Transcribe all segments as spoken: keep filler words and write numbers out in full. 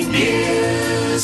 News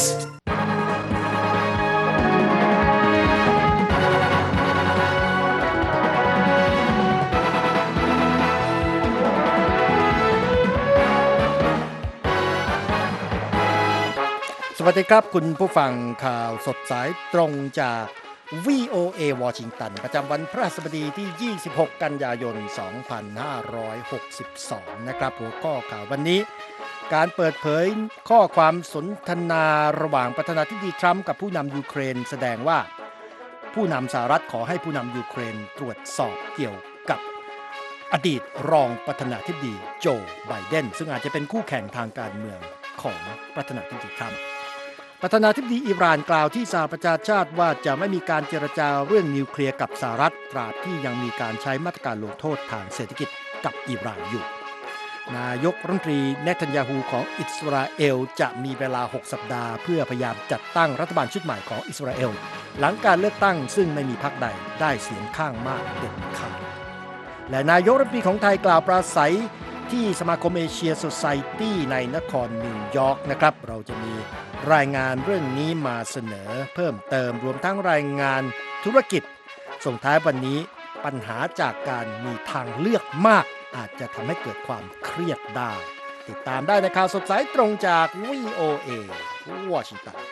สวัสดีครับคุณผู้ฟังข่าวสดสายตรงจาก วี โอ เอ วอชิงตันประจำวันพฤหัสบดีที่ยี่สิบหกกันยายนสองพันห้าร้อยหกสิบสองนะครับหัวข้อข่าววันนี้การเปิดเผยข้อความสนทนาระหว่างประธานาธิบดีทรัมป์กับผู้นำยูเครนแสดงว่าผู้นำสหรัฐขอให้ผู้นำยูเครนตรวจสอบเกี่ยวกับอดีตรองประธานาธิบดีโจไบเดนซึ่งอาจจะเป็นคู่แข่งทางการเมืองของประธานาธิบดีทรัมป์ประธานาธิบดีอิหร่านกล่าวที่สหประชาชาติว่าจะไม่มีการเจรจาเรื่องนิวเคลียร์กับสหรัฐตราบที่ยังมีการใช้มาตรการลงโทษทางเศรษฐกิจกับอิหร่านอยู่นายกรัฐมนตรีเนทันยาฮูของอิสราเอลจะมีเวลาหกสัปดาห์เพื่อพยายามจัดตั้งรัฐบาลชุดใหม่ของอิสราเอลหลังการเลือกตั้งซึ่งไม่มีพรรคใดได้เสียงข้างมากเด็ดขาดและนายกรัฐมนตรีของไทยกล่าวปราศัยที่สมาคมเอเชียโซไซตี้ในนครนิวยอร์กนะครับเราจะมีรายงานเรื่องนี้มาเสนอเพิ่มเติมรวมทั้งรายงานธุรกิจส่งท้ายวันนี้ปัญหาจากการมีทางเลือกมากอาจจะทำให้เกิดความเครียดได้ติดตามได้ในข่าวสดสายตรงจาก วี โอ เอ วอชิงตัน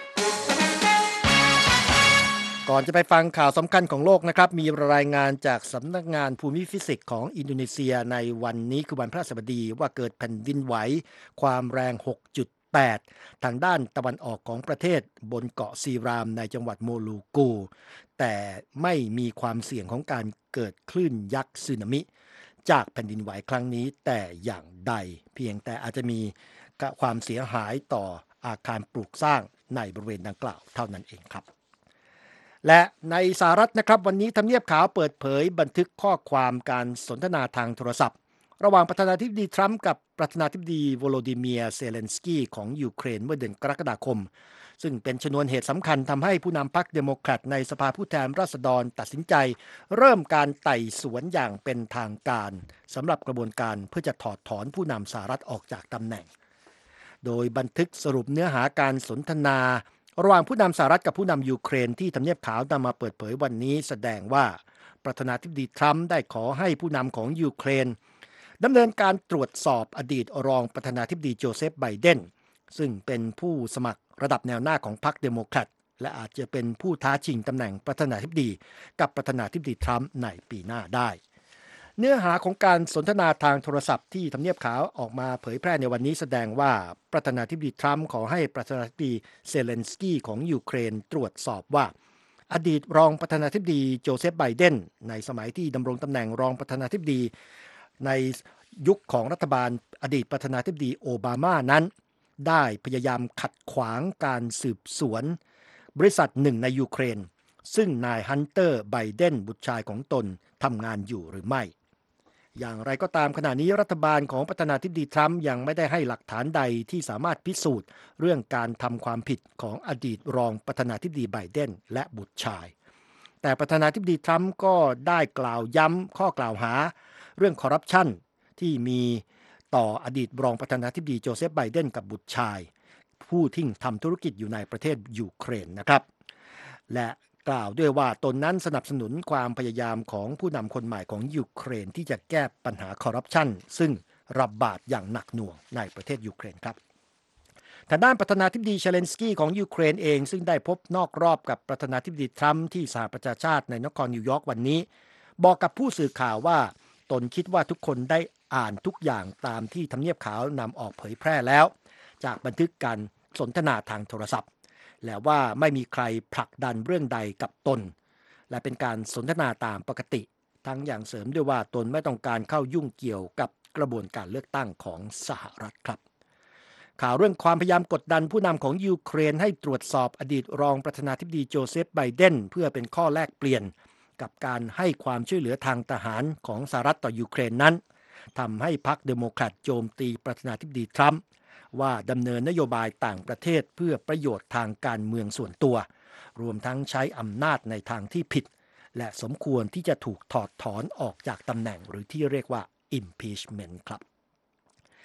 ก่อนจะไปฟังข่าวสำคัญของโลกนะครับมีรายงานจากสำนักงานภูมิฟิสิกส์ของอินโดนีเซียในวันนี้คือวันพฤหัสบดีว่าเกิดแผ่นดินไหวความแรง หกจุดแปด ทางด้านตะวันออกของประเทศบนเกาะซีรามในจังหวัดโมลูกูแต่ไม่มีความเสี่ยงของการเกิดคลื่นยักษ์สึนามิจากแผ่นดินไหวครั้งนี้แต่อย่างใดเพียงแต่อาจจะมีความเสียหายต่ออาคารปลูกสร้างในบริเวณดังกล่าวเท่านั้นเองครับและในสหรัฐนะครับวันนี้ทำเนียบขาวเปิดเผยบันทึกข้อความการสนทนาทางโทรศัพท์ระหว่างประธานาธิบดีทรัมป์กับประธานาธิบดีโวโลดิเมียร์เซเลนสกี้ของยูเครนเมื่อเดือนกรกฎาคมซึ่งเป็นชนวนเหตุสำคัญทำให้ผู้นำพรรคเดโมแครตในสภาผู้แทนราษฎรตัดสินใจเริ่มการไต่สวนอย่างเป็นทางการสำหรับกระบวนการเพื่อจะถอดถอนผู้นำสหรัฐออกจากตำแหน่งโดยบันทึกสรุปเนื้อหาการสนทนาระหว่างผู้นำสหรัฐกับผู้นำยูเครนที่ทำเนียบขาวนำมาเปิดเผยวันนี้แสดงว่าประธานาธิบดีทรัมป์ได้ขอให้ผู้นำของยูเครนดำเนินการตรวจสอบอดีตรองประธานาธิบดีโจเซฟไบเดนซึ่งเป็นผู้สมัครระดับแนวหน้าของพรรคเดโมแครตและอาจจะเป็นผู้ท้าชิงตำแหน่งประธานาธิบดีกับประธานาธิบดีทรัมป์ในปีหน้าได้เนื้อหาของการสนทนาทางโทรศัพท์ที่ทำเนียบขาวออกมาเผยแพร่ในวันนี้แสดงว่าประธานาธิบดีทรัมป์ขอให้ประธานาธิบดีเซเลนสกี้ของยูเครนตรวจสอบว่าอดีตรองประธานาธิบดีโจเซฟไบเดนในสมัยที่ดำรงตำแหน่งรองประธานาธิบดีในยุคของรัฐบาลอดีตประธานาธิบดีโอบามานั้นได้พยายามขัดขวางการสืบสวนบริษัทหนึ่งในยูเครนซึ่งนายฮันเตอร์ไบเดนบุตรชายของตนทำงานอยู่หรือไม่อย่างไรก็ตามขณะนี้รัฐบาลของประธานาธิบดีทรัมป์ยังไม่ได้ให้หลักฐานใดที่สามารถพิสูจน์เรื่องการทำความผิดของอดีตรองประธานาธิบดีไบเดนและบุตรชายแต่ประธานาธิบดีทรัมป์ก็ได้กล่าวย้ำข้อกล่าวหาเรื่องคอร์รัปชันที่มีต่ออดีตรองประธานาธิบดีโจเซฟไบเดนกับบุตรชายผู้ที่ทำธุรกิจอยู่ในประเทศยูเครนนะครับและกล่าวด้วยว่าตนนั้นสนับสนุนความพยายามของผู้นำคนใหม่ของยูเครนที่จะแก้ปัญหาคอร์รัปชันซึ่งระบาดอย่างหนักหน่วงในประเทศยูเครนครับทางด้านประธานาธิบดีเชเลนสกี้ของยูเครนเองซึ่งได้พบนอกรอบกับประธานาธิบดีทรัมป์ที่สหประชาชาติในนครนิวยอร์กวันนี้บอกกับผู้สื่อข่าวว่าตนคิดว่าทุกคนได้อ่านทุกอย่างตามที่ทำเนียบขาวนำออกเผยแพร่แล้วจากบันทึกการสนทนาทางโทรศัพท์และว่าไม่มีใครผลักดันเรื่องใดกับตนและเป็นการสนทนาตามปกติทั้งอย่างเสริมด้วยว่าตนไม่ต้องการเข้ายุ่งเกี่ยวกับกระบวนการเลือกตั้งของสหรัฐครับข่าวเรื่องความพยายามกดดันผู้นำของยูเครนให้ตรวจสอบอดีตรองประธานาธิบดีโจเซฟไบเดนเพื่อเป็นข้อแลกเปลี่ยนกับการให้ความช่วยเหลือทางทหารของสหรัฐต่อยูเครนนั้นทำให้พรรคเดโมแครตโจมตีประธานาธิบดีทรัมป์ว่าดำเนินนโยบายต่างประเทศเพื่อประโยชน์ทางการเมืองส่วนตัวรวมทั้งใช้อำนาจในทางที่ผิดและสมควรที่จะถูกถอดถอนออกจากตำแหน่งหรือที่เรียกว่า impeachment ครับ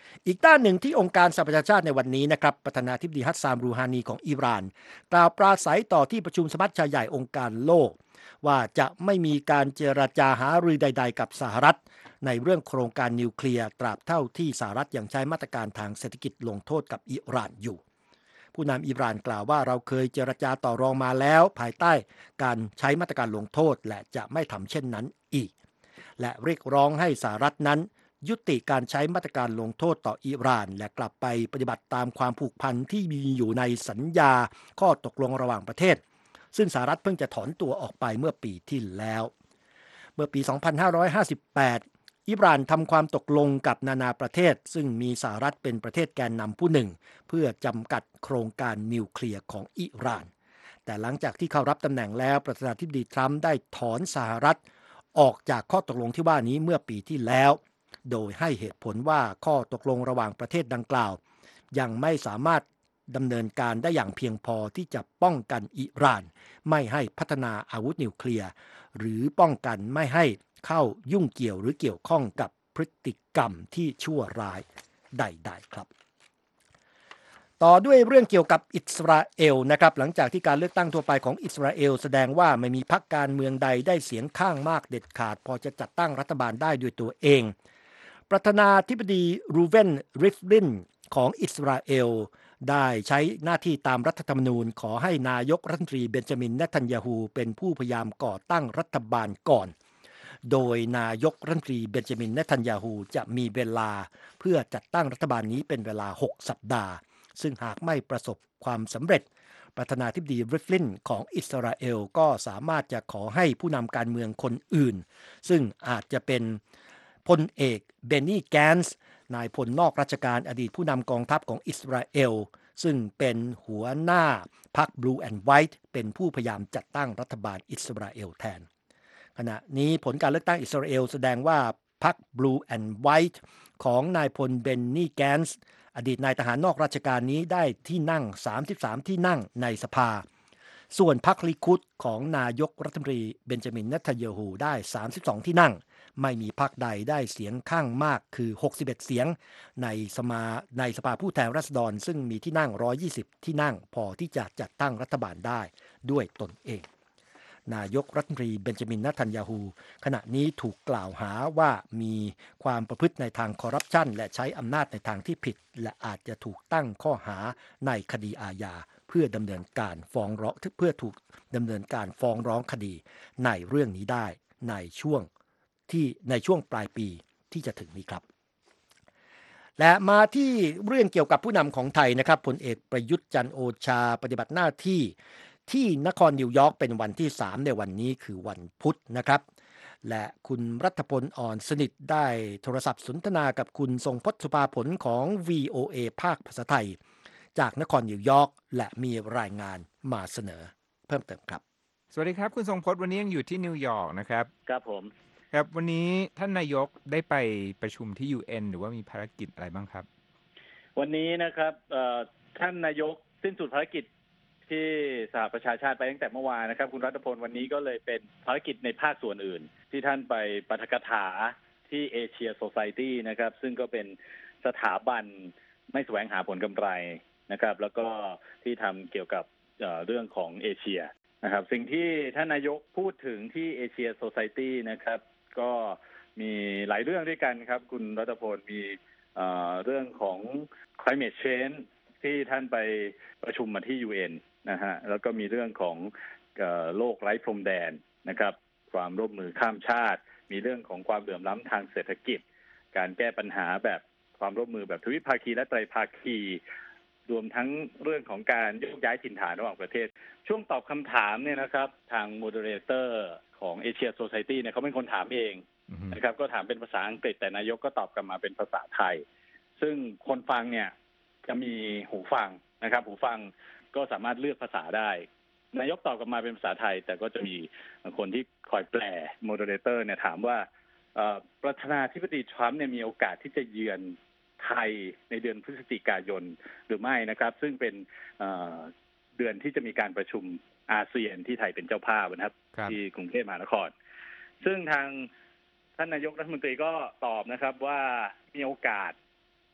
อีกด้านหนึ่งที่องค์การสหประชาชาติในวันนี้นะครับประธานาธิบดีฮัสซานรูฮานีของอิหร่านกล่าวปราศัยต่อที่ประชุมสมัชชาใหญ่องค์การโลกว่าจะไม่มีการเจรจาหารือใดๆกับสหรัฐในเรื่องโครงการนิวเคลียร์ตราบเท่าที่สหรัฐยังใช้มาตรการทางเศรษฐกิจลงโทษกับอิหร่านอยู่ผู้นำอิหร่านกล่าวว่าเราเคยเจรจาต่อรองมาแล้วภายใต้การใช้มาตรการลงโทษและจะไม่ทำเช่นนั้นอีกและเรียกร้องให้สหรัฐนั้นยุติการใช้มาตรการลงโทษต่ออิหร่านและกลับไปปฏิบัติตามความผูกพันที่มีอยู่ในสัญญาข้อตกลงระหว่างประเทศซึ่งสหรัฐเพิ่งจะถอนตัวออกไปเมื่อปีที่แล้วเมื่อปี สองพันห้าร้อยห้าสิบแปด อิหร่านทำความตกลงกับนานาประเทศซึ่งมีสหรัฐเป็นประเทศแกนนำผู้หนึ่งเพื่อจำกัดโครงการนิวเคลียร์ของอิหร่านแต่หลังจากที่เข้ารับตำแหน่งแล้วประธานาธิบดีทรัมป์ได้ถอนสหรัฐออกจากข้อตกลงที่ว่านี้เมื่อปีที่แล้วโดยให้เหตุผลว่าข้อตกลงระหว่างประเทศดังกล่าวยังไม่สามารถดำเนินการได้อย่างเพียงพอที่จะป้องกันอิหร่านไม่ให้พัฒนาอาวุธนิวเคลียร์หรือป้องกันไม่ให้เข้ายุ่งเกี่ยวหรือเกี่ยวข้องกับพฤติกรรมที่ชั่วร้ายใดๆครับต่อด้วยเรื่องเกี่ยวกับอิสราเอลนะครับหลังจากที่การเลือกตั้งทั่วไปของอิสราเอลแสดงว่าไม่มีพรรคการเมืองใดได้เสียงข้างมากเด็ดขาดพอจะจัดตั้งรัฐบาลได้ด้วยตัวเองประธานาธิบดีรูเวนริฟลินของอิสราเอลได้ใช้หน้าที่ตามรัฐธรรมนูญขอให้นายกรัฐมนตรีเบนจามินเนทันยาฮูเป็นผู้พยายามก่อตั้งรัฐบาลก่อนโดยนายกรัฐมนตรีเบนจามินเนทันยาฮูจะมีเวลาเพื่อจัดตั้งรัฐบาลนี้เป็นเวลาหกสัปดาห์ซึ่งหากไม่ประสบความสำเร็จประธานาธิบดีริฟลินของอิสราเอลก็สามารถจะขอให้ผู้นำการเมืองคนอื่นซึ่งอาจจะเป็นพลเอกเบนนี่แกนส์นายพลนอกราชการอดีตผู้นำกองทัพของอิสราเอลซึ่งเป็นหัวหน้าพรรค Blue and White เป็นผู้พยายามจัดตั้งรัฐบาลอิสราเอลแทนขณะนี้ผลการเลือกตั้งอิสราเอลแสดงว่าพรรค Blue and White ของนายพลเบนนี่แกนส์อดีตนายทหารนอกราชการนี้ได้ที่นั่งสามสิบสามที่นั่งในสภาส่วนพรรคลิคุดของนายกรัฐมนตรีเบนจามินเนทันยาฮูได้สามสิบสองที่นั่งไม่มีพรรคใดได้เสียงข้างมากคือหกสิบเอ็ดเสียงในสมาในสภาผู้แทนราษฎรซึ่งมีที่นั่งหนึ่งร้อยยี่สิบที่นั่งพอที่จะจัดตั้งรัฐบาลได้ด้วยตนเองนายกรัฐมนตรีเบนจามินเนทันยาฮูขณะนี้ถูกกล่าวหาว่ามีความประพฤติในทางคอร์รัปชันและใช้อำนาจในทางที่ผิดและอาจจะถูกตั้งข้อหาในคดีอาญาเพื่อดำเนินการฟ้องร้องเพื่อถูกดำเนินการฟ้องร้องคดีในเรื่องนี้ได้ในช่วงที่ในช่วงปลายปีที่จะถึงนี้ครับและมาที่เรื่องเกี่ยวกับผู้นำของไทยนะครับพลเอกประยุทธ์จันทร์โอชาปฏิบัติหน้าที่ที่นครนิวยอร์กเป็นวันที่สามในวันนี้คือวันพุธนะครับและคุณรัฐพลอ่อนสนิทได้โทรศัพท์สนทนากับคุณทรงพจน์สุภาผลของ วี โอ เอ ภาคภาษาไทยจากนครนิวยอร์กและมีรายงานมาเสนอเพิ่มเติมครับสวัสดีครับคุณทรงพจน์วันนี้ยังอยู่ที่นิวยอร์กนะครับครับผมครับวันนี้ท่านนายกได้ไปประชุมที่ ยู เอ็น หรือว่ามีภารกิจอะไรบ้างครับวันนี้นะครับท่านนายกสิ้นสุดภารกิจที่สหประชาชาติไปตั้งแต่เมื่อวานนะครับคุณรัฐพลวันนี้ก็เลยเป็นภารกิจในภาคส่วนอื่นที่ท่านไปปาฐกถาที่เอเชียโซไซตี้นะครับซึ่งก็เป็นสถาบันไม่แสวงหาผลกำไรนะครับแล้วก็ที่ทำเกี่ยวกับเรื่องของเอเชียนะครับสิ่งที่ท่านนายกพูดถึงที่เอเชียโซไซตี้นะครับก็มีหลายเรื่องด้วยกันครับคุณรัฐพลมีเรื่องของ climate change ที่ท่านไปประชุมมาที่ ยู เอ็น นะฮะแล้วก็มีเรื่องของโลกไร้พรมแดนนะครับความร่วมมือข้ามชาติมีเรื่องของความเหลื่อมล้ำทางเศรษฐกิจการแก้ปัญหาแบบความร่วมมือแบบทวิภาคีและไตรภาคีรวมทั้งเรื่องของการโยกย้ายถิ่นฐานระหว่างประเทศช่วงตอบคำถามเนี่ยนะครับทางโมเดเลเตอร์ของเอเชียโซไซตี้เนี่ยเขาเป็นคนถามเองนะครับก็ถามเป็นภาษาอังกฤษแต่นายกก็ตอบกลับมาเป็นภาษาไทยซึ่งคนฟังเนี่ยจะมีหูฟังนะครับหูฟังก็สามารถเลือกภาษาได้นายกตอบกลับมาเป็นภาษาไทยแต่ก็จะมีคนที่คอยแปลโมเดเลเตอร์เนี่ยถามว่าประธานาธิบดีทรัมป์เนี่ยมีโอกาสที่จะเยือนไทยในเดือนพฤศจิกายนหรือไม่นะครับซึ่งเป็นเดือนที่จะมีการประชุมอาเซียนที่ไทยเป็นเจ้าภาพนะครับที่กรุงเทพมหานครซึ่งทางท่านนายกรัฐมนตรีก็ตอบนะครับว่ามีโอกาส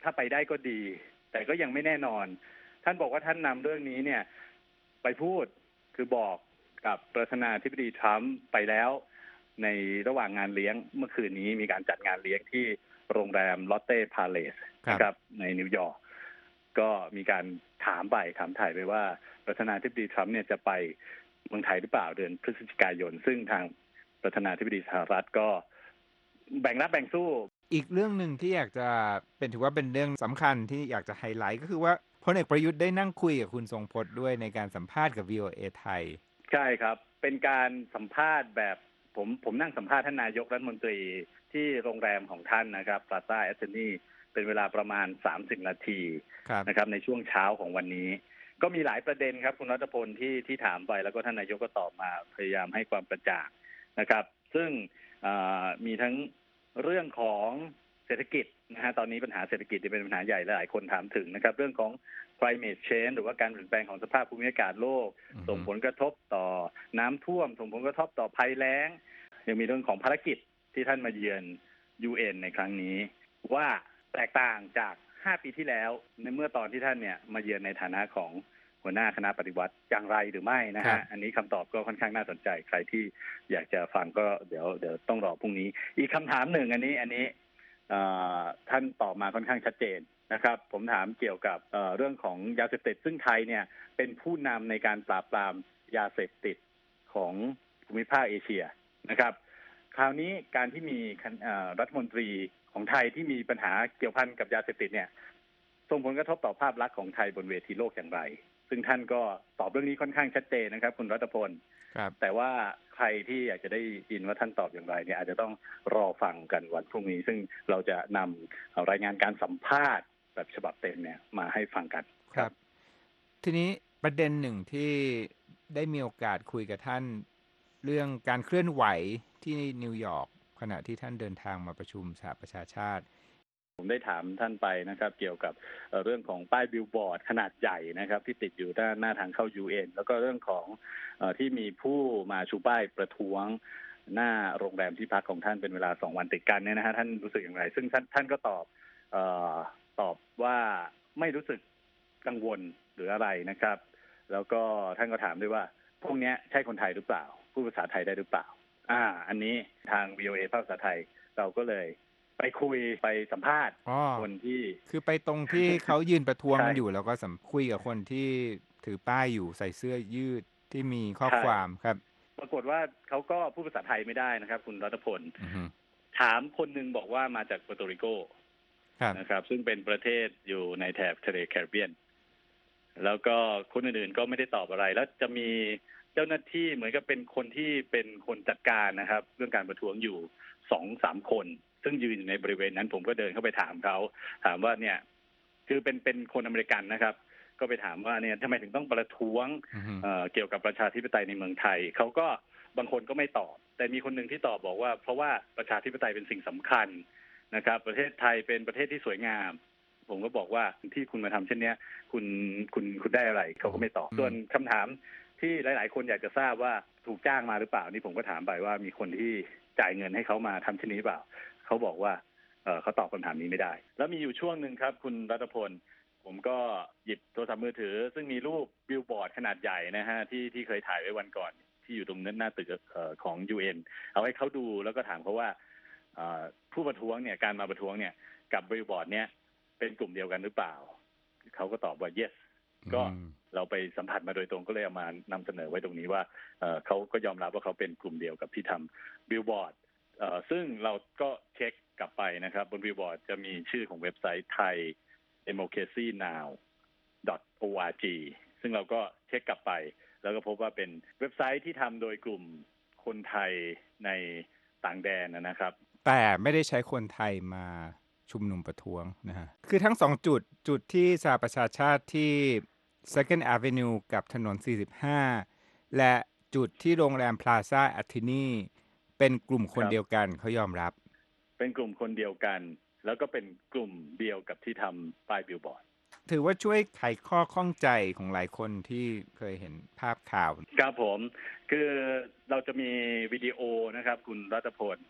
ถ้าไปได้ก็ดี แต่ก็ยังไม่แน่นอน ท่านบอกว่าท่านนำเรื่องนี้เนี่ยไปพูดคือบอกกับประธานาธิบดีทรัมป์ไปแล้วในระหว่างงานเลี้ยงเมื่อคืนนี้มีการจัดงานเลี้ยงที่โรงแรมลอตเต้พาเลสนะครับในนิวยอร์กก็มีการถามไปถามถ่ายไปว่าประธานาธิบดีทรัมป์เนี่ยจะไปเมืองไทยหรือเปล่าเดือนพฤศจิกายนซึ่งทางประธานาธิบดีสหรัฐก็แบ่งรับแบ่งสู้อีกเรื่องหนึ่งที่อยากจะเป็นถือว่าเป็นเรื่องสำคัญที่อยากจะไฮไลท์ก็คือว่าพลเอกประยุทธ์ได้นั่งคุยกับคุณทรงพจน์ด้วยในการสัมภาษณ์กับ วี โอ เอ ไทยใช่ครับเป็นการสัมภาษณ์แบบผมผมนั่งสัมภาษณ์ท่านนายกรัฐมนตรีที่โรงแรมของท่านนะครับพลาซ่าแอสเทนีเป็นเวลาประมาณสามสิบนาทีนะครับในช่วงเช้าของวันนี้ก็มีหลายประเด็นครับคุณรัตพลที่ที่ถามไปแล้วก็ท่านนายกก็ตอบมาพยายามให้ความกระจ่างนะครับซึ่งมีทั้งเรื่องของเศรษฐกิจนะฮะตอนนี้ปัญหาเศรษฐกิจที่เป็นปัญหาใหญ่หลายคนถามถึงนะครับเรื่องของ climate change หรือว่าการเปลี่ยนแปลงของสภาพภูมิอากาศโลกส่งผลกระทบต่อน้ำท่วมส่งผลกระทบต่อภัยแล้งยังมีเรื่องของภารกิจที่ท่านมาเยือน ยู เอ็น ในครั้งนี้ว่าแตกต่างจากห้าปีที่แล้วในเมื่อตอนที่ท่านเนี่ยมาเยือนในฐานะของหัวหน้าคณะปฏิวัติอย่างไรหรือไม่นะฮะอันนี้คำตอบก็ค่อนข้างน่าสนใจใครที่อยากจะฟังก็เดี๋ยวเดี๋ยวต้องรอพรุ่งนี้อีกคำถามหนึ่งอันนี้อันนี้ท่านตอบมาค่อนข้างชัดเจนนะครับผมถามเกี่ยวกับเ, เรื่องของยาเสพติดซึ่งไทยเนี่ยเป็นผู้นำในการปราบปรามยาเสพติดของภูมิภาคเอเชียนะครับคราวนี้การที่มีรัฐมนตรีของไทยที่มีปัญหาเกี่ยวพันกับยาเสพติดเนี่ยส่งผลกระทบต่อภาพลักษณ์ของไทยบนเวทีโลกอย่างไรซึ่งท่านก็ตอบเรื่องนี้ค่อนข้างชัดเจนนะครับคุณรัตพลแต่ว่าใครที่อยากจะได้ยินว่าท่านตอบอย่างไรเนี่ยอาจจะต้องรอฟังกันวันพรุ่งนี้ซึ่งเราจะนำรายงานการสัมภาษณ์แบบฉบับเต็มเนี่ยมาให้ฟังกันครับทีนี้ประเด็นหนึ่งที่ได้มีโอกาสคุยกับท่านเรื่องการเคลื่อนไหวที่นิวยอร์กขณะที่ท่านเดินทางมาประชุมสหประชาชาติผมได้ถามท่านไปนะครับเกี่ยวกับเรื่องของป้ายบิลบอร์ดขนาดใหญ่นะครับที่ติดอยู่ด้านหน้าทางเข้า ยู เอ็น แล้วก็เรื่องของเอ่อที่มีผู้มาชูป้ายประท้วงหน้าโรงแรมที่พักของท่านเป็นเวลาสองวันติดกันเนี่ยนะฮะท่านรู้สึกอย่างไรซึ่งท่านท่านก็ตอบเอ่อตอบว่าไม่รู้สึกกังวลหรืออะไรนะครับแล้วก็ท่านก็ถามด้วยว่าพวกนี้ใช่คนไทยหรือเปล่าพูดภาษาไทยได้หรือเปล่าอ่าอันนี้ทาง วี โอ เอ ภาคภาษาไทยเราก็เลยไปคุยไปสัมภาษณ์คนที่คือไปตรงที่เขายืนประท้วงกันอยู่แล้วก็สัมคุยกับคนที่ถือป้ายอยู่ใส่เสื้อยืดที่มีข้อความครับปรากฏว่าเขาก็พูดภาษาไทยไม่ได้นะครับคุณรัตพลถามคนนึงบอกว่ามาจากเปอร์โตริโกนะครับซึ่งเป็นประเทศอยู่ในแถบทะเลแคริบเบียนแล้วก็คนอื่นๆก็ไม่ได้ตอบอะไรแล้วจะมีเจ้าหน้าที่เหมือนกับเป็นคนที่เป็นคนจัดการนะครับเรื่องการประท้วงอยู่สองสามคนซึ่งยืนอยู่ในบริเวณนั้นผมก็เดินเข้าไปถามเขาถามว่าเนี่ยคือเป็นเป็นคนอเมริกันนะครับก็ไปถามว่าเนี่ยทำไมถึงต้องประท้วง uh-huh. เอ่อเกี่ยวกับประชาธิปไตยในเมืองไทยเขาก็บางคนก็ไม่ตอบแต่มีคนหนึ่งที่ตอบบอกว่าเพราะว่าประชาธิปไตยเป็นสิ่งสำคัญนะครับประเทศไทยเป็นประเทศที่สวยงามผมก็บอกว่าที่คุณมาทำเช่นนี้คุณคุณคุณได้อะไรเขาก็ไม่ตอบ uh-huh. ส่วนคำถามที่หลายๆคนอยากจะทราบว่าถูกจ้างมาหรือเปล่านี่ผมก็ถามไปว่ามีคนที่จ่ายเงินให้เขามาทำเช่นนี้หรือเปล่าเขาบอกว่าเอ่อเขาตอบคำถามนี้ไม่ได้แล้วมีอยู่ช่วงหนึ่งครับคุณรัตพลผมก็หยิบโทรศัพท์มือถือซึ่งมีรูปบิลบอร์ดขนาดใหญ่นะฮะที่ที่เคยถ่ายไว้วันก่อนที่อยู่ตรงนั้นหน้าตึกเอ่อของ ยู เอ็น เอาให้เขาดูแล้วก็ถามเขาว่าเอ่อผู้ประท้วงเนี่ยการมาประท้วงเนี่ยกับบิลบอร์ดเนี่ยเป็นกลุ่มเดียวกันหรือเปล่าเขาก็ตอบว่า yes ก็เราไปสัมผัสมาโดยตรงก็เลยเอามานำเสนอไว้ตรงนี้ว่าเอ่อเขาก็ยอมรับว่าเขาเป็นกลุ่มเดียวกับที่ทำบิลบอร์ดเอ่อซึ่งเราก็เช็คกลับไปนะครับบนบิลบอร์ดจะมีชื่อของเว็บไซต์ไทย ดี โม เค ร ซี นาว ดอท โอ อาร์ จี ซึ่งเราก็เช็คกลับไปแล้วก็พบว่าเป็นเว็บไซต์ที่ทำโดยกลุ่มคนไทยในต่างแดนนะครับแต่ไม่ได้ใช้คนไทยมาชุมนุมประท้วงนะฮะคือทั้งสองจุดจุดที่สหประชาชาติที่ Second Avenue กับถนนสี่สิบห้าและจุดที่โรงแรม Plaza Attorney เป็นกลุ่มคนเดียวกันเขายอมรับเป็นกลุ่มคนเดียวกันแล้วก็เป็นกลุ่มเดียวกับที่ทำป้ายบิลบอร์ดถือว่าช่วยไขข้อข้องใจของหลายคนที่เคยเห็นภาพข่าวครับผมคือเราจะมีวิดีโอนะครับคุณรัตพล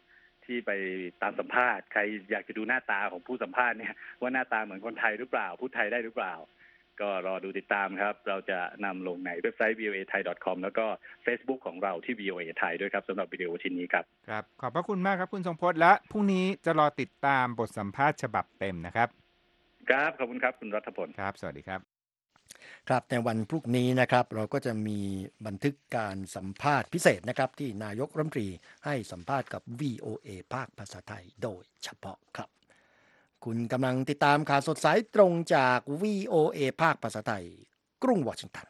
ที่ไปตามสัมภาษณ์ใครอยากจะดูหน้าตาของผู้สัมภาษณ์เนี่ยว่าหน้าตาเหมือนคนไทยหรือเปล่าพูดไทยได้หรือเปล่าก็รอดูติดตามครับเราจะนำลงในเว็บไซต์ วี โอ เอ ไทย ดอท คอม แล้วก็ Facebook ของเราที่ วี โอ เอ ไทยด้วยครับสำหรับวิดีโอชิ้นนี้ครับครับขอบพระคุณมากครับคุณทรงพจน์และพรุ่งนี้จะรอติดตามบทสัมภาษณ์ฉบับเต็มนะครับครับขอบคุณครับคุณรัฐพลครับสวัสดีครับครับในวันพรุ่งนี้นะครับเราก็จะมีบันทึกการสัมภาษณ์พิเศษนะครับที่นายกรัฐมนตรีให้สัมภาษณ์กับ วี โอ เอ ภาคภาษาไทยโดยเฉพาะครับคุณกำลังติดตามข่าวสดสายตรงจาก วี โอ เอ ภาคภาษาไทยกรุงวอชิงตัน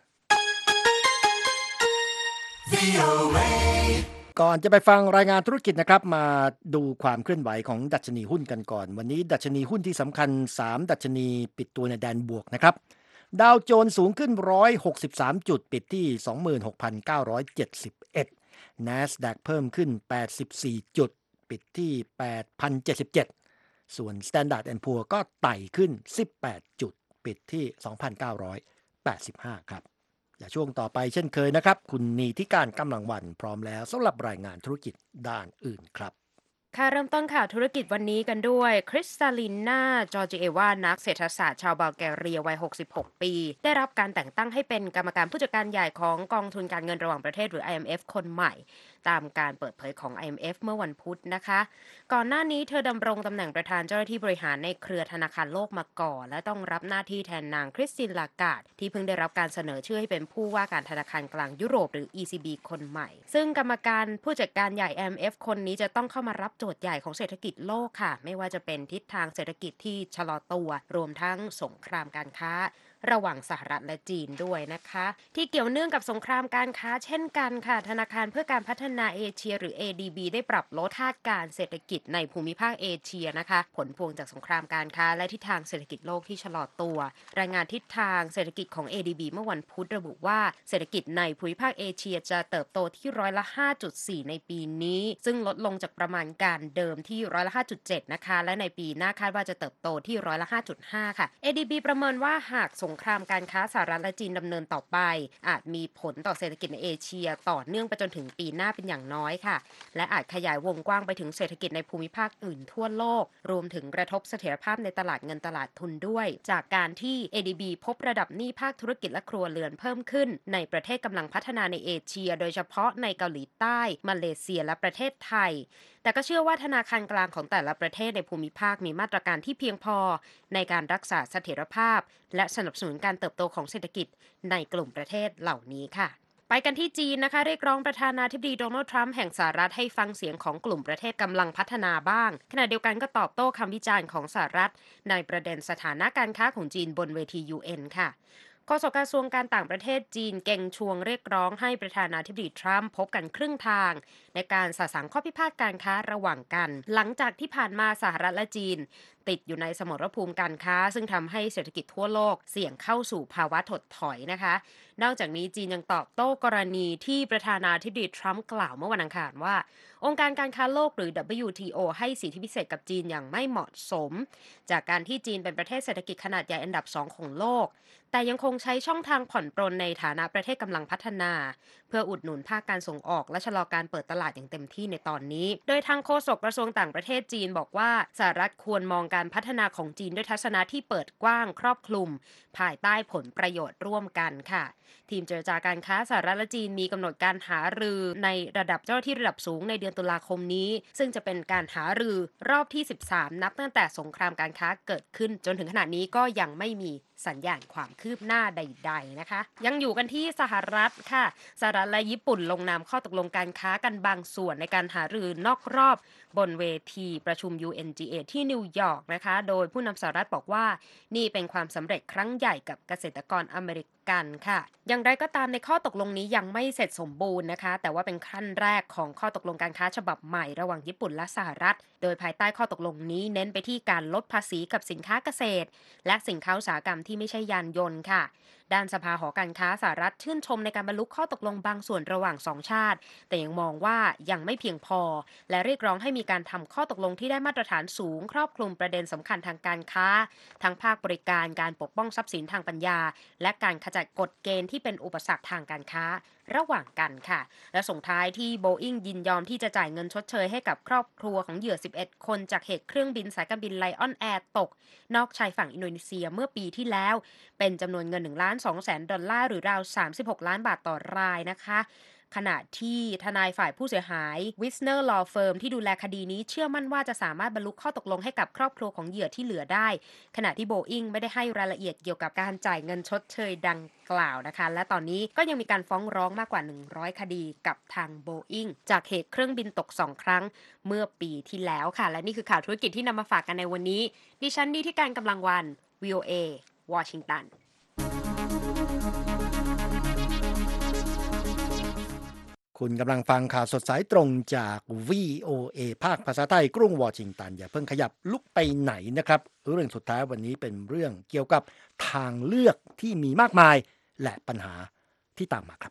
ก่อนจะไปฟังรายงานธุรกิจนะครับมาดูความเคลื่อนไหวของดัชนีหุ้นกันก่อนวันนี้ดัชนีหุ้นที่สำคัญสามดัชนีปิดตัวในแดนบวกนะครับดาวโจนส์สูงขึ้นหนึ่งร้อยหกสิบสามจุดปิดที่ สองหมื่นหกพันเก้าร้อยเจ็ดสิบเอ็ด NASDAQ เพิ่มขึ้นแปดสิบสี่จุดปิดที่ แปดพันเจ็ดสิบเจ็ด ส่วน Standard แอนด์ Poor's ก็ไต่ขึ้นสิบแปดจุดปิดที่ สองพันเก้าร้อยแปดสิบห้า ครับและช่วงต่อไปเช่นเคยนะครับคุณนีธิการกำลังวันพร้อมแล้วสำหรับรายงานธุรกิจด้านอื่นครับค่ะเริ่มต้นข่าวธุรกิจวันนี้กันด้วยคริสตาลิน่าจอร์จิเอวานักเศรษฐศาสตร์ชาวบัลแกเรียวัยหกสิบหกปีได้รับการแต่งตั้งให้เป็นกรรมการผู้จัดการใหญ่ของกองทุนการเงินระหว่างประเทศหรือ ไอ เอ็ม เอฟ คนใหม่ตามการเปิดเผยของ ไอ เอ็ม เอฟ เมื่อวันพุธนะคะก่อนหน้านี้เธอดำรงตำแหน่งประธานเจ้าหน้าที่บริหารในเครือธนาคารโลกมาก่อนและต้องรับหน้าที่แทนนางคริสตินลาการ์ดที่เพิ่งได้รับการเสนอชื่อให้เป็นผู้ว่าการธนาคารกลางยุโรปหรือ อี ซี บี คนใหม่ซึ่งกรรมการผู้จัดการใหญ่ ไอ เอ็ม เอฟ คนนี้จะต้องเข้ามารับโจทย์ใหญ่ของเศรษฐกิจโลกค่ะไม่ว่าจะเป็นทิศทางเศรษฐกิจที่ชะลอตัวรวมทั้งสงครามการค้าระหว่างสหรัฐและจีนด้วยนะคะที่เกี่ยวเนื่องกับสงครามการค้าเช่นกันค่ะธนาคารเพื่อการพัฒนาเอเชียหรือ เอ ดี บี ได้ปรับลดคาดการณ์เศรษฐกิจในภูมิภาคเอเชียนะคะผลพวงจากสงครามการค้าและทิศทางเศรษฐกิจโลกที่ชะลอตัวรายงานทิศทางเศรษฐกิจของ เอ ดี บี เมื่อวันพุธระบุว่าเศรษฐกิจในภูมิภาคเอเชียจะเติบโตที่ร้อยละ ห้าจุดสี่ ในปีนี้ซึ่งลดลงจากประมาณการเดิมที่ร้อยละ ห้าจุดเจ็ด นะคะและในปีหน้าคาดว่าจะเติบโตที่ร้อยละ ห้าจุดห้า ค่ะ เอ ดี บี ประเมินว่าหากสงครามการค้าสหรัฐและจีนดำเนินต่อไปอาจมีผลต่อเศรษฐกิจในเอเชียต่อเนื่องไปจนถึงปีหน้าเป็นอย่างน้อยค่ะและอาจขยายวงกว้างไปถึงเศรษฐกิจในภูมิภาคอื่นทั่วโลกรวมถึงกระทบเสถียรภาพในตลาดเงินตลาดทุนด้วยจากการที่ เอ ดี บี พบระดับหนี้ภาคธุรกิจและครัวเรือนเพิ่มขึ้นในประเทศกำลังพัฒนาในเอเชียโดยเฉพาะในเกาหลีใต้มาเลเซียและประเทศไทยแต่ก็เชื่อว่าธนาคารกลางของแต่ละประเทศในภูมิภาคมีมาตรการที่เพียงพอในการรักษาเสถียรภาพและสนับสนุนการเติบโตของเศรษฐกิจในกลุ่มประเทศเหล่านี้ค่ะไปกันที่จีนนะคะเรียกร้องประธานาธิบดีโดนัลด์ทรัมป์แห่งสหรัฐให้ฟังเสียงของกลุ่มประเทศกำลังพัฒนาบ้างขณะเดียวกันก็ตอบโต้คำวิจารณ์ของสหรัฐในประเด็นสถานะการค้าของจีนบนเวที ยู เอ็น ค่ะโฆษกกระทรวงการต่างประเทศจีนเก่งชวงเรียกร้องให้ประธานาธิบดีทรัมป์พบกันครึ่งทางในการสะสางข้อพิพาทการค้าระหว่างกันหลังจากที่ผ่านมาสหรัฐและจีนติดอยู่ในสมรภูมิการค้าซึ่งทำให้เศรษฐกิจทั่วโลกเสี่ยงเข้าสู่ภาวะถดถอยนะคะนอกจากนี้จีนยังตอบโต้กรณีที่ประธานาธิบดีทรัมป์กล่าวเมื่อวันอังคารว่าองค์การการค้าโลกหรือ ดับเบิลยู ที โอ ให้สิทธิพิเศษกับจีนอย่างไม่เหมาะสมจากการที่จีนเป็นประเทศเศรษฐกิจขนาดใหญ่อันดับสองของโลกแต่ยังคงใช้ช่องทางผ่อนปรนในฐานะประเทศกำลังพัฒนาเพื่ออุดหนุนภาคการส่งออกและชะลอการเปิดตลาดอย่างเต็มที่ในตอนนี้โดยทางโฆษกกระทรวงต่างประเทศจีนบอกว่าสหรัฐควรมองการพัฒนาของจีนด้วยทัศนะที่เปิดกว้างครอบคลุมภายใต้ผลประโยชน์ร่วมกันค่ะทีมเจรจาการค้าสหรัฐและจีนมีกำหนดการหารือในระดับเจ้าหน้าที่ระดับสูงในเดือนตุลาคมนี้ซึ่งจะเป็นการหารือรอบที่สิบสามนับตั้งแต่สงครามการค้าเกิดขึ้นจนถึงขณะนี้ก็ยังไม่มีสัญญาณความคืบหน้าใดๆนะคะยังอยู่กันที่สหรัฐค่ะสหรัฐและญี่ปุ่นลงนามข้อตกลงการค้ากันบางส่วนในการหารือนอกรอบบนเวทีประชุม ยู เอ็น จี เอ ที่นิวยอร์กนะคะโดยผู้นำสหรัฐบอกว่านี่เป็นความสำเร็จครั้งใหญ่กับเกษตรกรอเมริกันค่ะอย่างไรก็ตามในข้อตกลงนี้ยังไม่เสร็จสมบูรณ์นะคะแต่ว่าเป็นขั้นแรกของข้อตกลงการค้าฉบับใหม่ระหว่างญี่ปุ่นและสหรัฐโดยภายใต้ข้อตกลงนี้เน้นไปที่การลดภาษีกับสินค้าเกษตรและสินค้าอุตสาหกรรมที่ไม่ใช่ยานยนต์ค่ะด้านสภาหอการค้าสหรัฐชื่นชมในการบรรลุข้อตกลงบางส่วนระหว่างสองชาติแต่ยังมองว่ายังไม่เพียงพอและเรียกร้องให้มีการทำข้อตกลงที่ได้มาตรฐานสูงครอบคลุมประเด็นสำคัญทางการค้าทั้งภาคบริการการปกป้องทรัพย์สินทางปัญญาและการขจัดกฎเกณฑ์ที่เป็นอุปสรรคทางการค้าระหว่างกันค่ะและส่งท้ายที่ Boeing ยินยอมที่จะจ่ายเงินชดเชยให้กับครอบครัวของเหยื่อสิบเอ็ดคนจากเหตุเครื่องบินสายการบิน Lion Air ตกนอกชายฝั่งอินโดนีเซียเมื่อปีที่แล้วเป็นจำนวนเงิน หนึ่งล้านสองแสน ดอลลาร์หรือราวสามสิบหกล้านบาทต่อรายนะคะขณะที่ทนายฝ่ายผู้เสียหาย Wisner Law Firm ที่ดูแลคดีนี้เชื่อมั่นว่าจะสามารถบรรลุข้อตกลงให้กับครอบครัวของเหยื่อที่เหลือได้ขณะที่ Boeing ไม่ได้ให้รายละเอียดเกี่ยวกับการจ่ายเงินชดเชยดังกล่าวนะคะและตอนนี้ก็ยังมีการฟ้องร้องมากกว่าหนึ่งร้อยคดีกับทาง Boeing จากเหตุเครื่องบินตกสองครั้งเมื่อปีที่แล้วค่ะและนี่คือข่าวธุรกิจที่นำมาฝากกันในวันนี้ดิฉันดีที่การกำลังวัน วี โอ เอ วอชิงตันคุณกำลังฟังข่าวสดสายตรงจาก วี โอ เอ ภาคภาษาไทยกรุงวอชิงตันอย่าเพิ่งขยับลุกไปไหนนะครับเรื่องสุดท้ายวันนี้เป็นเรื่องเกี่ยวกับทางเลือกที่มีมากมายและปัญหาที่ตามมาครับ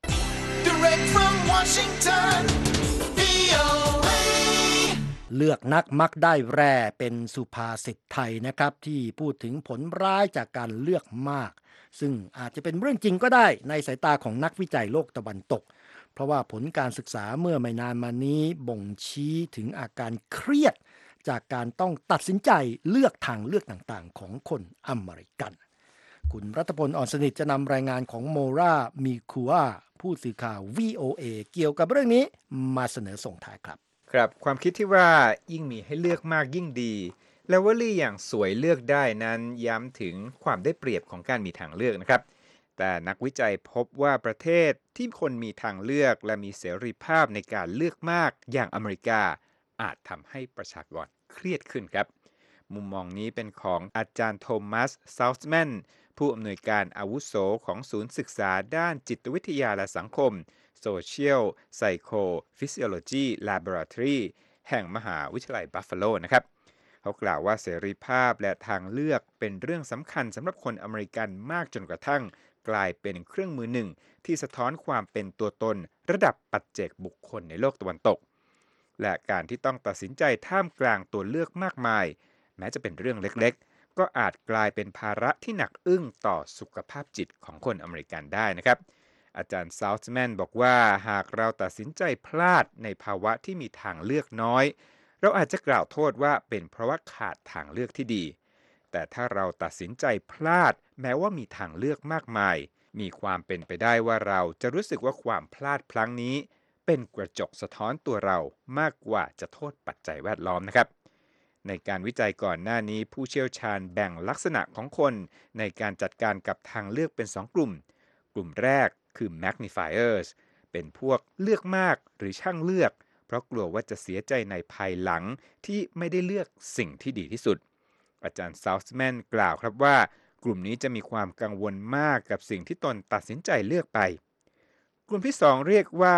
Direct from Washington วี โอ เอ เลือกนักมักได้แร่เป็นสุภาษิตไทยนะครับที่พูดถึงผลร้ายจากการเลือกมากซึ่งอาจจะเป็นเรื่องจริงก็ได้ในสายตาของนักวิจัยโลกตะวันตกเพราะว่าผลการศึกษาเมื่อไม่นานมานี้บ่งชี้ถึงอาการเครียดจากการต้องตัดสินใจเลือกทางเลือกต่างๆของคนอเมริกันคุณรัตพล อ่อนสนิทจะนำรายงานของโมรามิคัวผู้สื่อข่าว วี โอ เอ เกี่ยวกับเรื่องนี้มาเสนอส่งท้ายครับครับความคิดที่ว่ายิ่งมีให้เลือกมากยิ่งดีและวลีอย่างสวยเลือกได้นั้นย้ำถึงความได้เปรียบของการมีทางเลือกนะครับแต่นักวิจัยพบว่าประเทศที่คนมีทางเลือกและมีเสรีภาพในการเลือกมากอย่างอเมริกาอาจทำให้ประชากรเครียดขึ้นครับมุมมองนี้เป็นของอาจารย์โทมัส ซาวส์แมนผู้อำนวยการอาวุโสของศูนย์ศึกษาด้านจิตวิทยาและสังคม Social Psychophysiology Laboratory แห่งมหาวิทยาลัยบัฟฟาโลนะครับเขากล่าวว่าเสรีภาพและทางเลือกเป็นเรื่องสำคัญสำหรับคนอเมริกันมากจนกระทั่งกลายเป็นเครื่องมือหนึ่งที่สะท้อนความเป็นตัวตนระดับปัจเจกบุคคลในโลกตะวันตกและการที่ต้องตัดสินใจท่ามกลางตัวเลือกมากมายแม้จะเป็นเรื่องเล็กๆก็อาจกลายเป็นภาระที่หนักอึ้งต่อสุขภาพจิตของคนอเมริกันได้นะครับอาจารย์ซาวส์แมนบอกว่าหากเราตัดสินใจพลาดในภาวะที่มีทางเลือกน้อยเราอาจจะกล่าวโทษว่าเป็นเพราะว่าขาดทางเลือกที่ดีแต่ถ้าเราตัดสินใจพลาดแม้ว่ามีทางเลือกมากมายมีความเป็นไปได้ว่าเราจะรู้สึกว่าความพลาดพลั้งนี้เป็นกระจกสะท้อนตัวเรามากกว่าจะโทษปัจจัยแวดล้อมนะครับในการวิจัยก่อนหน้านี้ผู้เชี่ยวชาญแบ่งลักษณะของคนในการจัดการกับทางเลือกเป็นสองกลุ่มกลุ่มแรกคือ magnifiers เป็นพวกเลือกมากหรือช่างเลือกเพราะกลัวว่าจะเสียใจในภายหลังที่ไม่ได้เลือกสิ่งที่ดีที่สุดอาจารย์ซาวส์แมนกล่าวครับว่ากลุ่มนี้จะมีความกังวลมากกับสิ่งที่ตนตัดสินใจเลือกไปกลุ่มที่สองเรียกว่า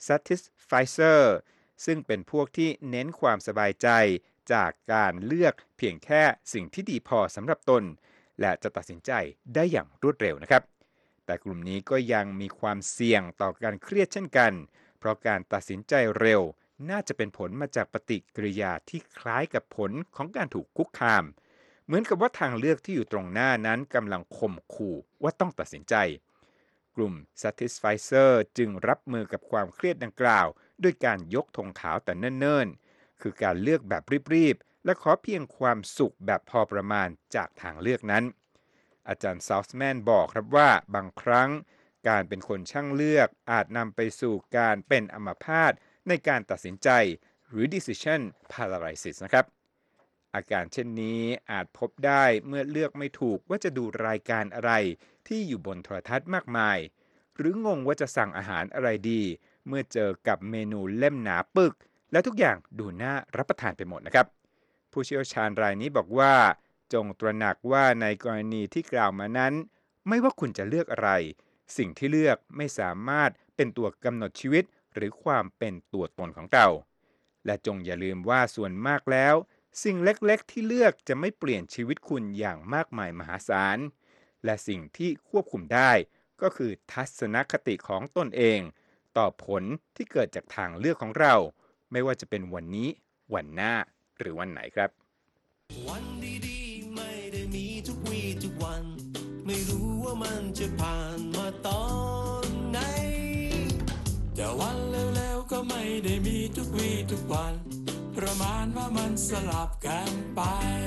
satisfier ซึ่งเป็นพวกที่เน้นความสบายใจจากการเลือกเพียงแค่สิ่งที่ดีพอสำหรับตนและจะตัดสินใจได้อย่างรวดเร็วนะครับแต่กลุ่มนี้ก็ยังมีความเสี่ยงต่อการเครียดเช่นกันเพราะการตัดสินใจเร็วน่าจะเป็นผลมาจากปฏิกิริยาที่คล้ายกับผลของการถูกคุกคามเหมือนกับว่าทางเลือกที่อยู่ตรงหน้านั้นกำลังข่มขู่ว่าต้องตัดสินใจกลุ่ม satisfier จึงรับมือกับความเครียดดังกล่าวด้วยการยกธงขาวแต่เนิ่นๆคือการเลือกแบบรีบๆและขอเพียงความสุขแบบพอประมาณจากทางเลือกนั้นอาจารย์ซาวส์แมนบอกครับว่าบางครั้งการเป็นคนช่างเลือกอาจนำไปสู่การเป็นอัมพาตในการตัดสินใจหรือ decision paralysis นะครับอาการเช่นนี้อาจพบได้เมื่อเลือกไม่ถูกว่าจะดูรายการอะไรที่อยู่บนโทรทัศน์มากมายหรืองงว่าจะสั่งอาหารอะไรดีเมื่อเจอกับเมนูเล่มหนาปึกและทุกอย่างดูน่ารับประทานไปหมดนะครับผู้เชี่ยวชาญรายนี้บอกว่าจงตระหนักว่าในกรณีที่กล่าวมานั้นไม่ว่าคุณจะเลือกอะไรสิ่งที่เลือกไม่สามารถเป็นตัวกำหนดชีวิตหรือความเป็นตัวตนของเราและจงอย่าลืมว่าส่วนมากแล้วสิ่งเล็กๆที่เลือกจะไม่เปลี่ยนชีวิตคุณอย่างมากมายมหาศาลและสิ่งที่ควบคุมได้ก็คือทัศนคติของตนเองต่อผลที่เกิดจากทางเลือกของเราไม่ว่าจะเป็นวันนี้วันหน้าหรือวันไหนครับวันดีๆไม่ได้มีทุกวีทุกวันไม่รู้ว่ามันจะผ่านมาตอนไหนแต่วันเร็วๆก็ไม่ได้มีทุกวี่ทุกวันประมาณว่ามันสลับกันไป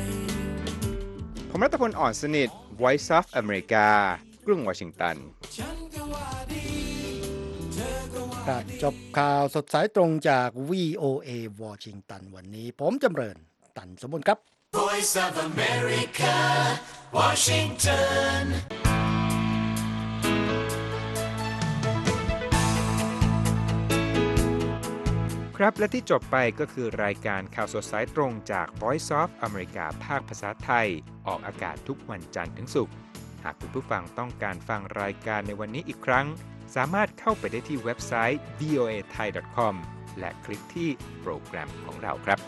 ผมรัตพลอ่อนสนิท Voice of America กรุงวอชิงตันครับจบข่าวสดสายตรงจาก วี โอ เอ วอชิงตันวันนี้ผมจำเริญตันสมบูรณ์ครับ Voice of America Washington ครับและที่จบไปก็คือรายการข่าวสดสายตรงจาก Voice of America ภาคภาษาไทยออกอากาศทุกวันจันทร์ถึงศุกร์หากคุณผู้ฟังต้องการฟังรายการในวันนี้อีกครั้งสามารถเข้าไปได้ที่เว็บไซต์ วี โอ เอ ไทย ดอท คอม และคลิกที่โปรแกรมของเราครับ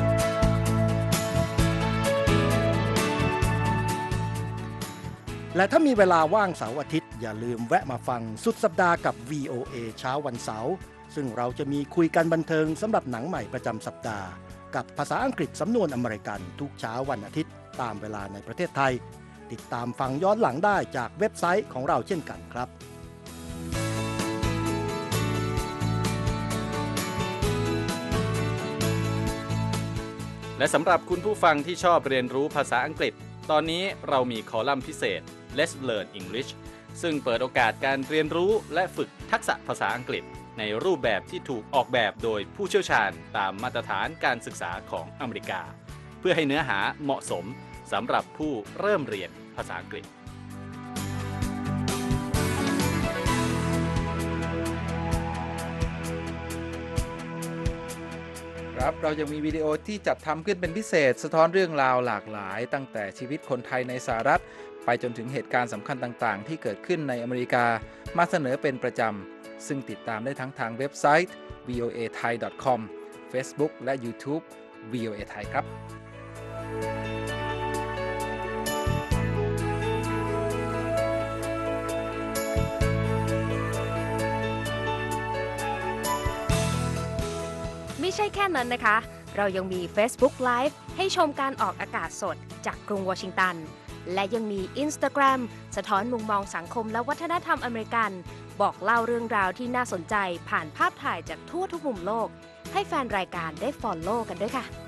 และถ้ามีเวลาว่างเสาร์อาทิตย์อย่าลืมแวะมาฟังสุดสัปดาห์กับ วี โอ เอ เช้าวันเสาร์ซึ่งเราจะมีคุยกันบันเทิงสำหรับหนังใหม่ประจำสัปดาห์กับภาษาอังกฤษสำนวนอเมริกันทุกเช้าวันอาทิตย์ตามเวลาในประเทศไทยติดตามฟังย้อนหลังได้จากเว็บไซต์ของเราเช่นกันครับและสำหรับคุณผู้ฟังที่ชอบเรียนรู้ภาษาอังกฤษตอนนี้เรามีคอลัมน์พิเศษ Let's Learn English ซึ่งเปิดโอกาสการเรียนรู้และฝึกทักษะภาษาอังกฤษในรูปแบบที่ถูกออกแบบโดยผู้เชี่ยวชาญตามมาตรฐานการศึกษาของอเมริกาเพื่อให้เนื้อหาเหมาะสมสำหรับผู้เริ่มเรียนภาษาอังกฤษครับเรายังมีวิดีโอที่จัดทำขึ้นเป็นพิเศษสะท้อนเรื่องราวหลากหลายตั้งแต่ชีวิตคนไทยในสหรัฐไปจนถึงเหตุการณ์สำคัญต่างๆที่เกิดขึ้นในอเมริกามาเสนอเป็นประจำซึ่งติดตามได้ทั้งทางเว็บไซต์ วี โอ เอ ไทย ดอท คอม Facebook และ YouTube วี โอ เอ ไทยครับไม่ใช่แค่นั้นนะคะเรายังมี Facebook Live ให้ชมการออกอากาศสดจากกรุงวอชิงตันและยังมี Instagram สะท้อนมุมมองสังคมและวัฒนธรรมอเมริกันบอกเล่าเรื่องราวที่น่าสนใจผ่านภาพถ่ายจากทั่วทุกมุมโลกให้แฟนรายการได้ follow กันด้วยค่ะ